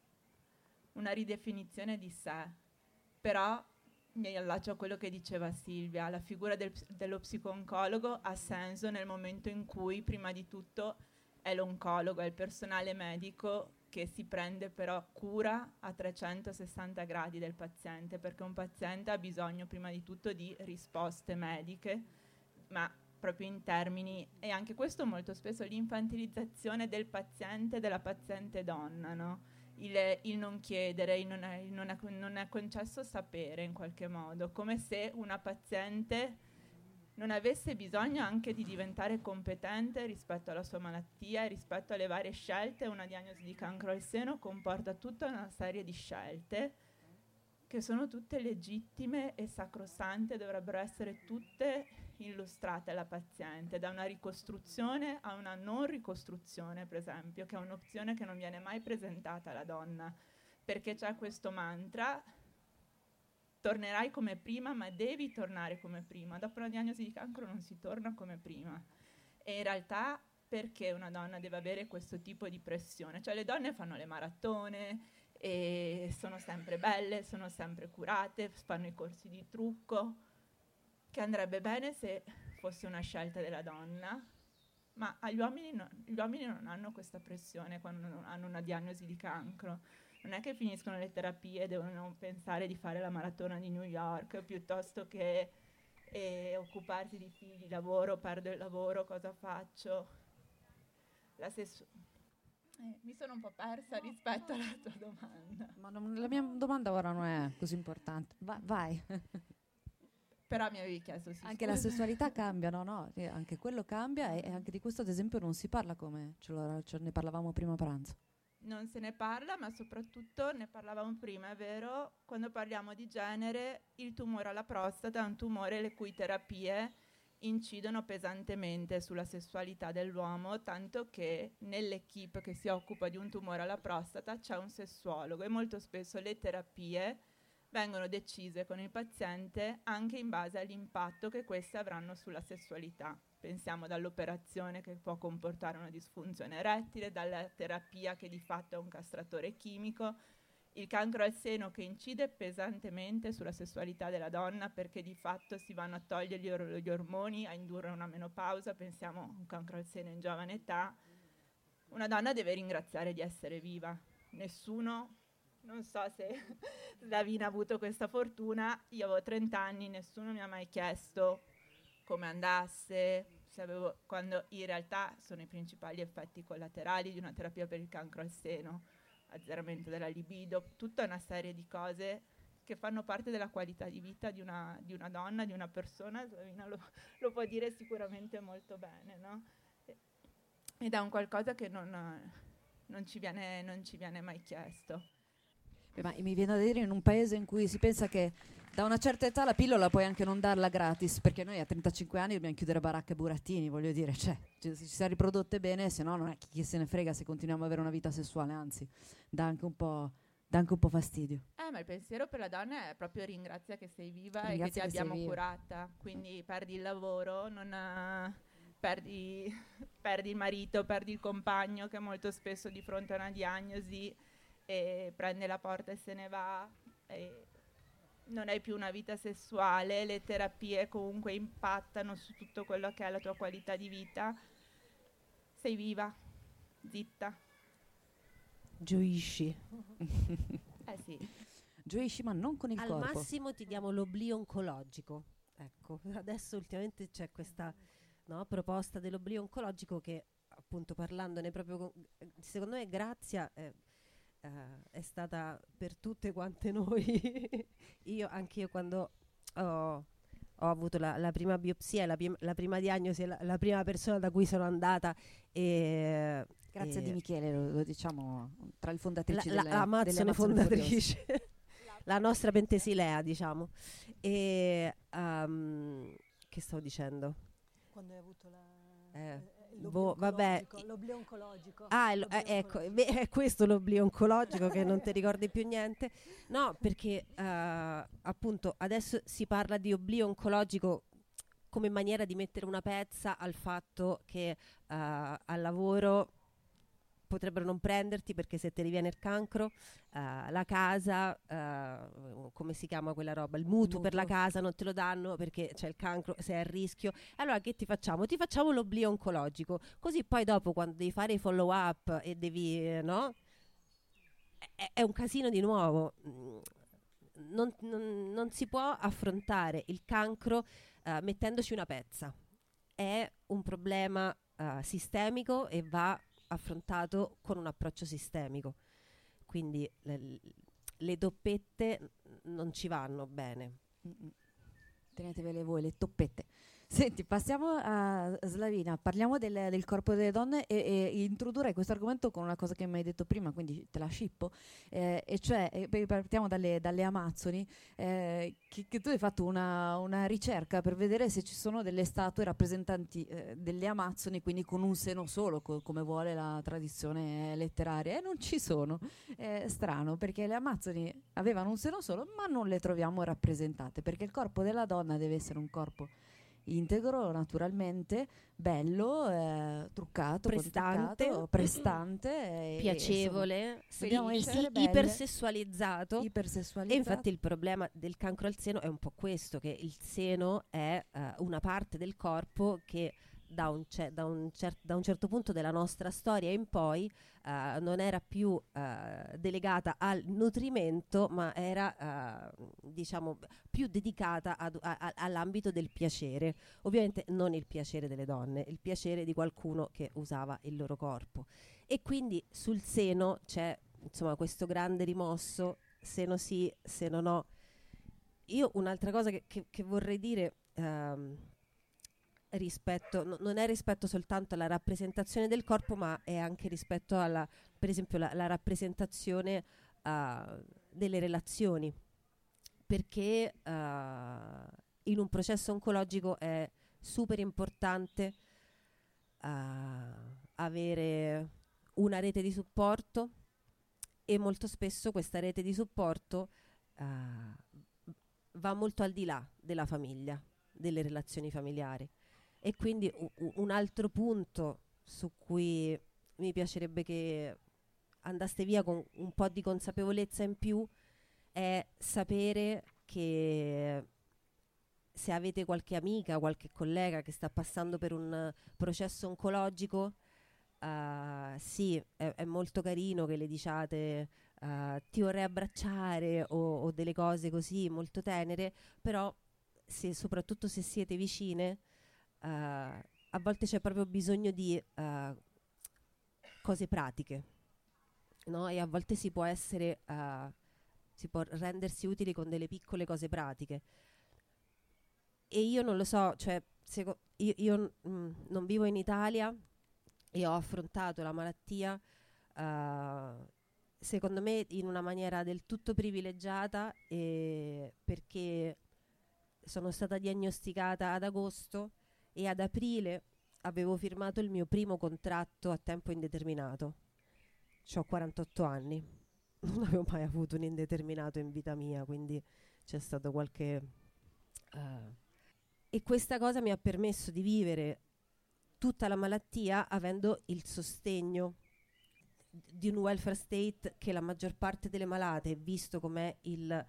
ridefinizione di sé. Però mi allaccio a quello che diceva Silvia, la figura dello psico-oncologo ha senso nel momento in cui prima di tutto è l'oncologo, è il personale medico che si prende però cura a 360 gradi del paziente, perché un paziente ha bisogno prima di tutto di risposte mediche, ma proprio in termini, e anche questo molto spesso, l'infantilizzazione del paziente, della paziente donna, no? Il non chiedere, il non è concesso sapere in qualche modo, come se una paziente non avesse bisogno anche di diventare competente rispetto alla sua malattia e rispetto alle varie scelte. Una diagnosi di cancro al seno comporta tutta una serie di scelte che sono tutte legittime e sacrosante, dovrebbero essere tutte illustrate alla paziente, da una ricostruzione a una non ricostruzione, per esempio, che è un'opzione che non viene mai presentata alla donna, perché c'è questo mantra: tornerai come prima, ma devi tornare come prima. Dopo una diagnosi di cancro non si torna come prima. E in realtà perché una donna deve avere questo tipo di pressione? Cioè le donne fanno le maratone e sono sempre belle, sono sempre curate, fanno i corsi di trucco, che andrebbe bene se fosse una scelta della donna, ma gli uomini non hanno questa pressione quando hanno una diagnosi di cancro. Non è che finiscono le terapie e devono pensare di fare la maratona di New York, piuttosto che occuparsi di figli, lavoro, perdo il lavoro, cosa faccio? Mi sono un po' persa rispetto alla tua domanda. Ma la mia domanda ora non è così importante. Vai. Però mi avevi chiesto anche la sessualità cambia, no? Anche quello cambia, e anche di questo ad esempio non si parla come ne parlavamo prima a pranzo. Non se ne parla, ma soprattutto ne parlavamo prima, è vero, quando parliamo di genere, il tumore alla prostata è un tumore le cui terapie incidono pesantemente sulla sessualità dell'uomo, tanto che nell'equipe che si occupa di un tumore alla prostata c'è un sessuologo, e molto spesso le terapie vengono decise con il paziente anche in base all'impatto che queste avranno sulla sessualità. Pensiamo dall'operazione che può comportare una disfunzione erettile, dalla terapia che di fatto è un castratore chimico, il cancro al seno che incide pesantemente sulla sessualità della donna, perché di fatto si vanno a togliere gli ormoni, a indurre una menopausa. Pensiamo a un cancro al seno in giovane età. Una donna deve ringraziare di essere viva. Nessuno, non so se Davina ha avuto questa fortuna, io avevo 30 anni, nessuno mi ha mai chiesto come andasse, quando in realtà sono i principali effetti collaterali di una terapia per il cancro al seno: azzeramento della libido, tutta una serie di cose che fanno parte della qualità di vita di una donna, di una persona. Davina lo può dire sicuramente molto bene, no? Ed è un qualcosa che non ci viene mai chiesto. Ma mi viene da dire, in un paese in cui si pensa che da una certa età la pillola puoi anche non darla gratis, perché noi a 35 anni dobbiamo chiudere baracca e burattini, voglio dire, cioè ci si è riprodotte bene, se no non è chi se ne frega se continuiamo ad avere una vita sessuale, anzi dà anche un po' fastidio. Ma il pensiero per la donna è proprio: ringrazia che sei viva e che ti abbiamo curata. Quindi perdi il lavoro, perdi il marito, perdi il compagno, che molto spesso di fronte a una diagnosi e prende la porta e se ne va, e non hai più una vita sessuale, le terapie comunque impattano su tutto quello che è la tua qualità di vita, sei viva, zitta. Gioisci. Sì. Gioisci, ma non con il corpo. Al massimo ti diamo l'oblio oncologico. Ecco, adesso ultimamente c'è questa proposta dell'oblio oncologico che, appunto, parlandone proprio secondo me Grazia è stata per tutte quante noi. Anche io quando ho avuto la prima biopsia, la prima diagnosi, la prima persona da cui sono andata Grazie di Michele, lo diciamo, tra le fondatrici la Amazzone fondatrice. La nostra Pentesilea, diciamo. E che stavo dicendo? Quando hai avuto l'oblio oncologico. Ecco, è questo l'oblio oncologico che non ti ricordi più niente. No, perché appunto adesso si parla di oblio oncologico come maniera di mettere una pezza al fatto che al lavoro potrebbero non prenderti perché se ti riviene il cancro, la casa, come si chiama quella roba? Il mutuo per la casa non te lo danno perché c'è il cancro, sei a rischio. Allora che ti facciamo? Ti facciamo l'oblio oncologico, così poi dopo quando devi fare i follow up e devi, è un casino di nuovo. Non si può affrontare il cancro mettendoci una pezza. È un problema sistemico e va affrontato con un approccio sistemico, quindi le toppette non ci vanno bene. Tenetevele voi le toppette. Senti, passiamo a Slavina, parliamo del corpo delle donne e introdurrei questo argomento con una cosa che mi hai detto prima, quindi te la scippo, e cioè partiamo dalle Amazzoni, che tu hai fatto una ricerca per vedere se ci sono delle statue rappresentanti delle Amazzoni, quindi con un seno solo, come vuole la tradizione letteraria, e non ci sono. È strano, perché le Amazzoni avevano un seno solo, ma non le troviamo rappresentate, perché il corpo della donna deve essere un corpo integro, naturalmente, bello, truccato, prestante, piacevole, ipersessualizzato. E infatti il problema del cancro al seno è un po' questo, che il seno è una parte del corpo che da un certo punto della nostra storia in poi non era più delegata al nutrimento, ma era diciamo più dedicata all'ambito del piacere. Ovviamente non il piacere delle donne, il piacere di qualcuno che usava il loro corpo. E quindi sul seno c'è, insomma, questo grande rimosso, seno sì, seno no. Io un'altra cosa che vorrei dire non è rispetto soltanto alla rappresentazione del corpo, ma è anche rispetto alla, per esempio, la rappresentazione delle relazioni, perché in un processo oncologico è super importante avere una rete di supporto, e molto spesso questa rete di supporto va molto al di là della famiglia, delle relazioni familiari. E quindi un altro punto su cui mi piacerebbe che andaste via con un po' di consapevolezza in più è sapere che se avete qualche amica, qualche collega che sta passando per un processo oncologico, sì, è molto carino che le diciate ti vorrei abbracciare o delle cose così molto tenere, però soprattutto se siete vicine, a volte c'è proprio bisogno di cose pratiche, no? E a volte si può rendersi utili con delle piccole cose pratiche. E io non lo so, cioè io non vivo in Italia e ho affrontato la malattia secondo me in una maniera del tutto privilegiata, perché sono stata diagnosticata ad agosto e ad aprile avevo firmato il mio primo contratto a tempo indeterminato. C'ho 48 anni, non avevo mai avuto un indeterminato in vita mia, quindi c'è stato qualche... E questa cosa mi ha permesso di vivere tutta la malattia avendo il sostegno di un welfare state che la maggior parte delle malate, visto com'è il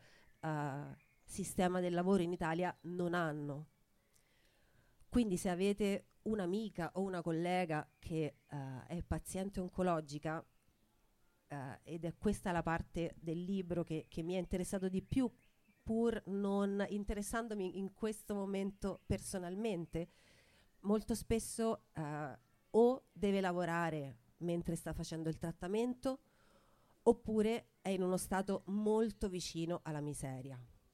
sistema del lavoro in Italia, non hanno. Quindi se avete un'amica o una collega che è paziente oncologica, ed è questa la parte del libro che mi è interessato di più, pur non interessandomi in questo momento personalmente, molto spesso o deve lavorare mentre sta facendo il trattamento, oppure è in uno stato molto vicino alla miseria.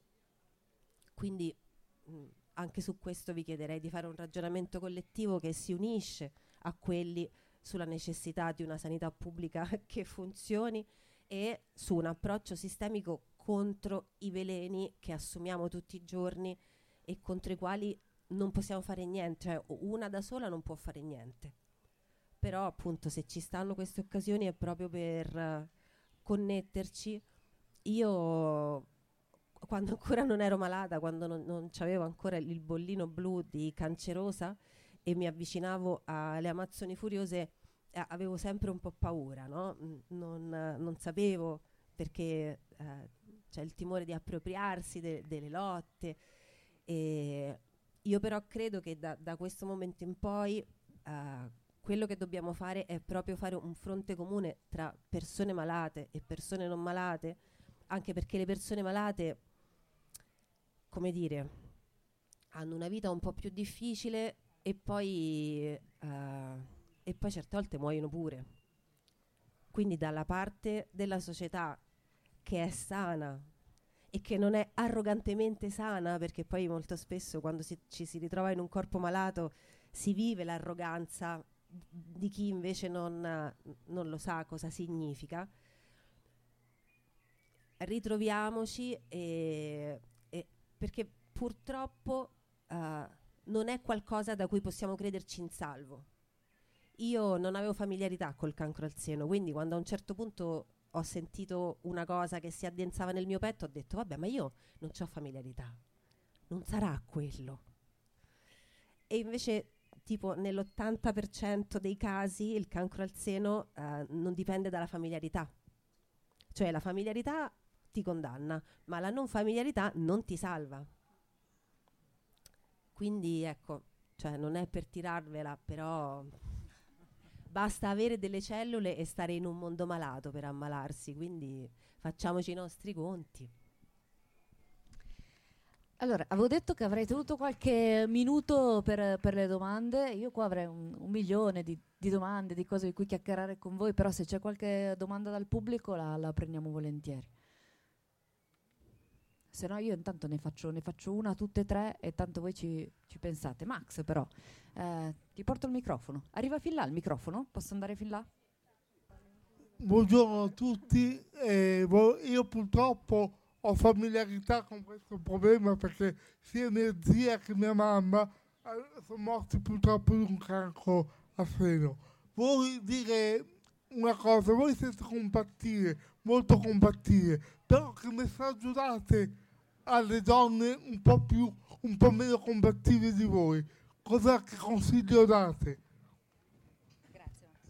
Quindi anche su questo vi chiederei di fare un ragionamento collettivo che si unisce a quelli sulla necessità di una sanità pubblica che funzioni e su un approccio sistemico contro i veleni che assumiamo tutti i giorni e contro i quali non possiamo fare niente, cioè una da sola non può fare niente. Però appunto se ci stanno queste occasioni è proprio per connetterci. Io quando ancora non ero malata, quando non c'avevo ancora il bollino blu di cancerosa e mi avvicinavo alle Amazzoni Furiose, avevo sempre un po' paura, no? Non sapevo, perché c'è il timore di appropriarsi delle lotte. E io però credo che da questo momento in poi quello che dobbiamo fare è proprio fare un fronte comune tra persone malate e persone non malate, anche perché le persone malate, come dire, hanno una vita un po' più difficile e poi certe volte muoiono pure. Quindi dalla parte della società che è sana e che non è arrogantemente sana, perché poi molto spesso quando ci si ritrova in un corpo malato si vive l'arroganza di chi invece non lo sa cosa significa. Ritroviamoci perché purtroppo non è qualcosa da cui possiamo crederci in salvo. Io non avevo familiarità col cancro al seno, quindi quando a un certo punto ho sentito una cosa che si addensava nel mio petto, ho detto vabbè, ma io non c'ho familiarità, non sarà quello. E invece tipo nell'80% dei casi il cancro al seno non dipende dalla familiarità, cioè la familiarità ti condanna, ma la non familiarità non ti salva. Quindi ecco, cioè non è per tirarvela, però basta avere delle cellule e stare in un mondo malato per ammalarsi, quindi facciamoci i nostri conti. Allora, avevo detto che avrei tenuto qualche minuto per le domande. Io qua avrei un milione di domande, di cose di cui chiacchierare con voi, però se c'è qualche domanda dal pubblico la prendiamo volentieri. Se no io intanto ne faccio una tutte e tre e tanto voi ci pensate. Max però, ti porto il microfono. Arriva fin là il microfono? Posso andare fin là? Buongiorno a tutti. Io purtroppo ho familiarità con questo problema perché sia mia zia che mia mamma sono morti purtroppo di un cancro al seno. Vuoi dire una cosa? Voi siete compattire, molto compattire, però che messaggio date alle donne un po' meno combattive di voi? Che consiglio date? Grazie Max.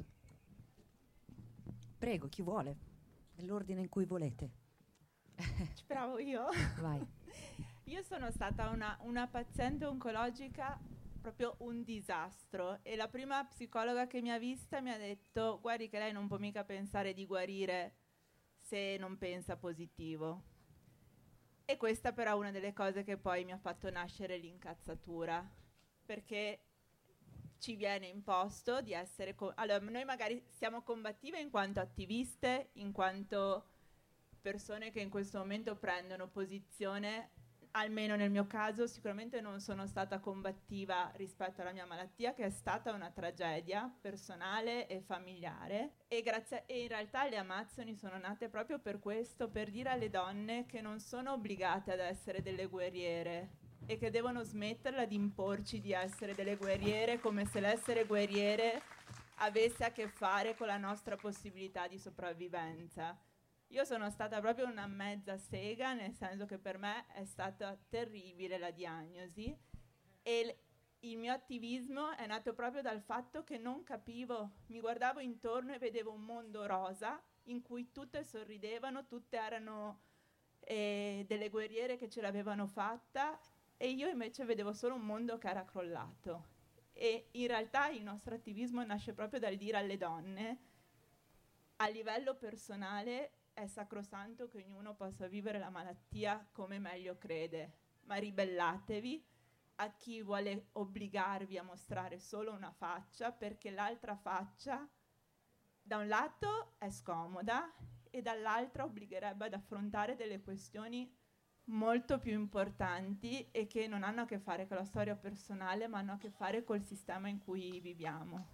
Prego, chi vuole? Nell'ordine in cui volete. Ci provo io? Vai. Io sono stata una paziente oncologica, proprio un disastro, e la prima psicologa che mi ha vista mi ha detto guardi che lei non può mica pensare di guarire se non pensa positivo. E questa però è una delle cose che poi mi ha fatto nascere l'incazzatura, perché ci viene imposto di essere allora noi magari siamo combattive in quanto attiviste, in quanto persone che in questo momento prendono posizione. Almeno nel mio caso sicuramente non sono stata combattiva rispetto alla mia malattia, che è stata una tragedia personale e familiare, e in realtà le Amazzoni sono nate proprio per questo, per dire alle donne che non sono obbligate ad essere delle guerriere e che devono smetterla di imporci di essere delle guerriere, come se l'essere guerriere avesse a che fare con la nostra possibilità di sopravvivenza. Io sono stata proprio una mezza sega, nel senso che per me è stata terribile la diagnosi, e il mio attivismo è nato proprio dal fatto che non capivo, mi guardavo intorno e vedevo un mondo rosa in cui tutte sorridevano, tutte erano delle guerriere che ce l'avevano fatta, e io invece vedevo solo un mondo che era crollato. E in realtà il nostro attivismo nasce proprio dal dire alle donne, a livello personale è sacrosanto che ognuno possa vivere la malattia come meglio crede, ma ribellatevi a chi vuole obbligarvi a mostrare solo una faccia, perché l'altra faccia da un lato è scomoda e dall'altra obbligherebbe ad affrontare delle questioni molto più importanti e che non hanno a che fare con la storia personale, ma hanno a che fare col sistema in cui viviamo.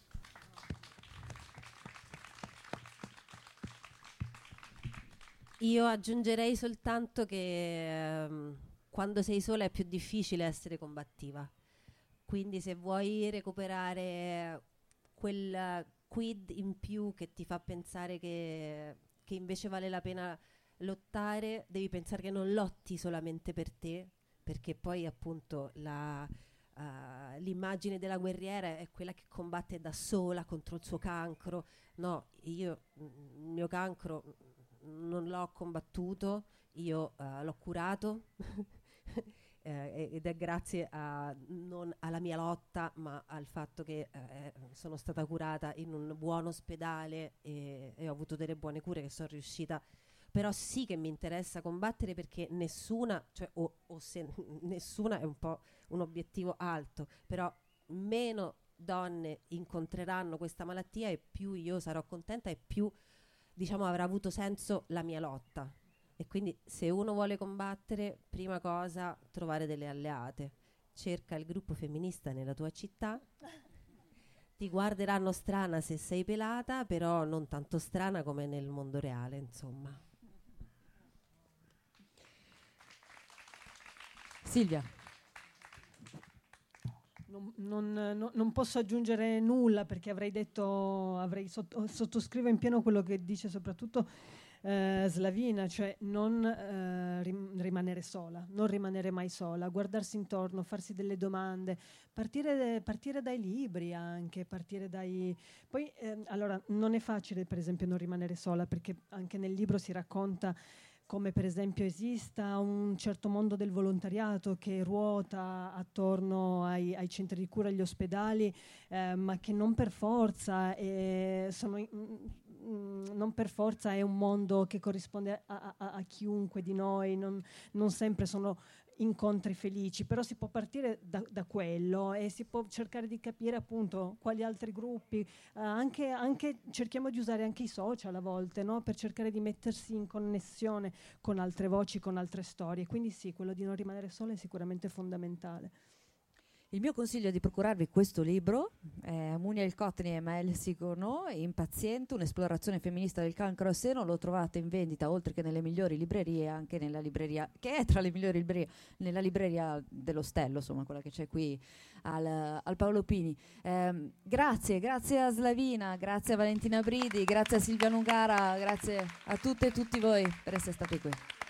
Io aggiungerei soltanto che quando sei sola è più difficile essere combattiva, quindi se vuoi recuperare quel quid in più che ti fa pensare che invece vale la pena lottare, devi pensare che non lotti solamente per te, perché poi appunto l'immagine della guerriera è quella che combatte da sola contro il suo cancro. No, io il mio cancro non l'ho combattuto, io l'ho curato ed è grazie non alla mia lotta, ma al fatto che sono stata curata in un buon ospedale e ho avuto delle buone cure che sono riuscita. Però sì che mi interessa combattere, perché nessuna, cioè se nessuna è un po' un obiettivo alto, però meno donne incontreranno questa malattia e più io sarò contenta e più, diciamo, avrà avuto senso la mia lotta. E quindi se uno vuole combattere, prima cosa, trovare delle alleate. Cerca il gruppo femminista nella tua città. Ti guarderanno strana se sei pelata, però non tanto strana come nel mondo reale, insomma. Silvia. Non posso aggiungere nulla, perché sottoscrivo in pieno quello che dice soprattutto Slavina, cioè non rimanere sola, non rimanere mai sola, guardarsi intorno, farsi delle domande, partire dai libri anche, Poi allora non è facile per esempio non rimanere sola, perché anche nel libro si racconta come per esempio esista un certo mondo del volontariato che ruota attorno ai centri di cura, agli ospedali, ma che non per forza è un mondo che corrisponde a chiunque di noi, non sempre sono incontri felici, però si può partire da quello e si può cercare di capire appunto quali altri gruppi, anche cerchiamo di usare anche i social a volte, no? Per cercare di mettersi in connessione con altre voci, con altre storie, quindi sì, quello di non rimanere solo è sicuramente fondamentale. Il mio consiglio è di procurarvi questo libro, Munia El Kotni e Maëlle Sigouenot, Impaziente, un'esplorazione femminista del cancro al seno. Lo trovate in vendita oltre che nelle migliori librerie, anche nella libreria, che è tra le migliori librerie, nella libreria dell'Ostello, insomma quella che c'è qui al Paolo Pini. Grazie a Slavina, grazie a Valentina Bridi, grazie a Silvia Nugara, grazie a tutte e tutti voi per essere stati qui.